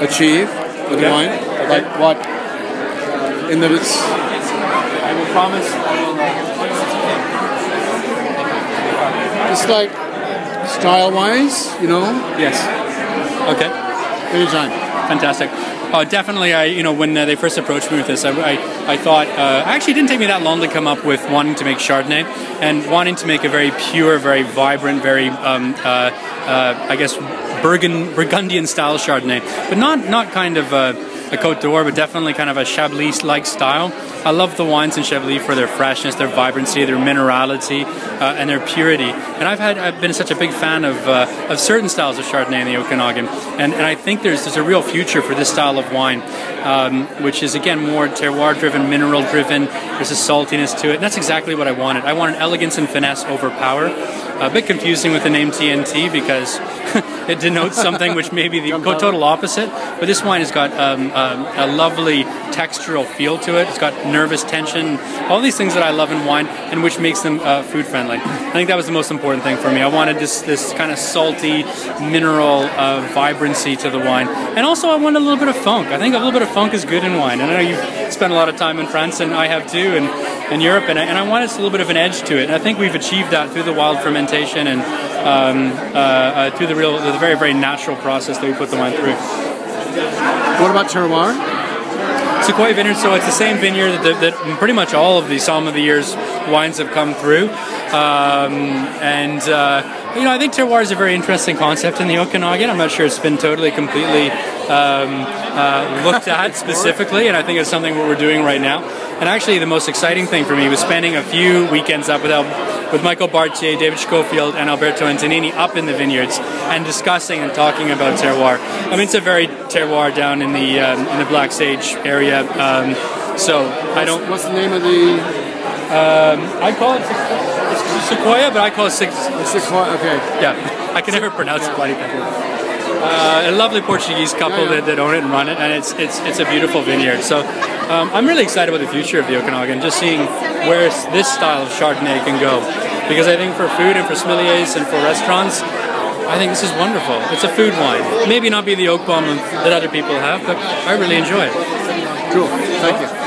achieve with the wine? Like what? In the I will promise. Just like style-wise, you know. Yes. Okay. Anytime. Fantastic. Definitely, when they first approached me with this, I thought, actually it didn't take me that long to come up with wanting to make Chardonnay and wanting to make a very pure, very vibrant, very, I guess, Burgundian style Chardonnay, but not kind of a Côte d'Or, but definitely kind of a Chablis-like style. I love the wines in Chablis for their freshness, their vibrancy, their minerality, and their purity. And I've been such a big fan of certain styles of Chardonnay in the Okanagan, and I think there's a real future for this style of wine, which is again more terroir-driven, mineral-driven. There's a saltiness to it, and that's exactly what I wanted. I wanted elegance and finesse over power. A bit confusing with the name TNT because it denotes something which may be the total opposite, but this wine has got a lovely textural feel to it. It's got nervous tension, all these things that I love in wine and which makes them food friendly. I think that was the most important thing for me. I wanted this kind of salty, mineral vibrancy to the wine, and also I wanted a little bit of funk. I think a little bit of funk is good in wine, and I know you've spent a lot of time in France, and I have too, and in Europe, and I wanted a little bit of an edge to it, and I think we've achieved that through the wild fermentation and through the very, very natural process that we put the wine through. What about terroir? Sequoia Vineyard, so it's the same vineyard that pretty much all of the Somm of the Year's wines have come through. I think terroir is a very interesting concept in the Okanagan. I'm not sure it's been completely looked at specifically, and I think it's something what we're doing right now. And actually the most exciting thing for me was spending a few weekends up with Michael Bartier, David Schofield, and Alberto Antonini up in the vineyards and discussing and talking about terroir. I mean, it's a very terroir down in the Black Sage area. What's the name of the? I call it Sequoia, but I call it Sequoia. Okay. Yeah, I can never pronounce it bloody better. A lovely Portuguese couple that own it and run it, and it's a beautiful vineyard. So I'm really excited about the future of the Okanagan, just seeing where this style of Chardonnay can go. Because I think for food and for sommeliers and for restaurants, I think this is wonderful. It's a food wine. Maybe not be the oak bomb that other people have, but I really enjoy it. Cool. Thank you.